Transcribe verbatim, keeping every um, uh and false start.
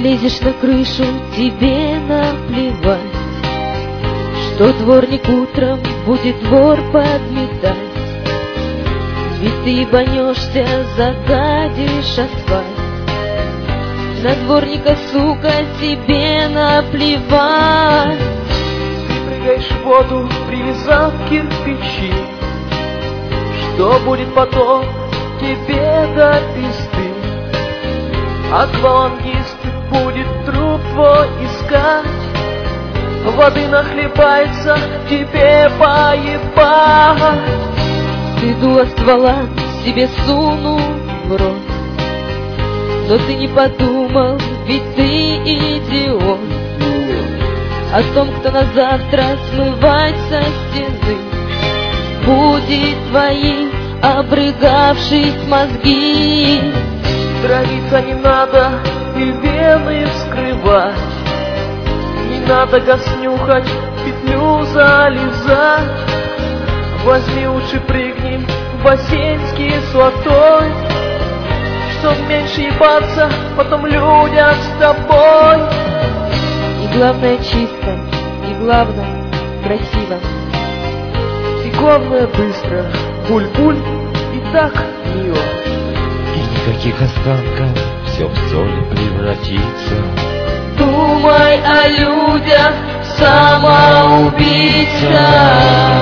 Лезешь на крышу, тебе наплевать, что дворник утром будет двор подметать. Ведь ты ебанешься, загадишь асфальт. На дворника, сука, тебе наплевать. Ты прыгаешь в воду, привязав кирпичи. Что будет потом, тебе до пизды. Аквалангист будет труп твой искать. Воды нахлебается, тебе поебать. Ты дуло ствола себе сунул в рот, но ты не подумал, ведь ты идиот, о том, кто на завтра смывать со стены будет твои обрыгавшись мозги. Травиться не надо и вены вскрывать. Не надо газ нюхать, петлю залезать. Возьми лучше прыгни в бассейн с кислотой, чтоб меньше ебаться потом людям с тобой. И главное чисто, и главное красиво. И главное быстро, буль-буль и так мило. И никаких останков, все в соль превратится. Думай о людях, самоубийца.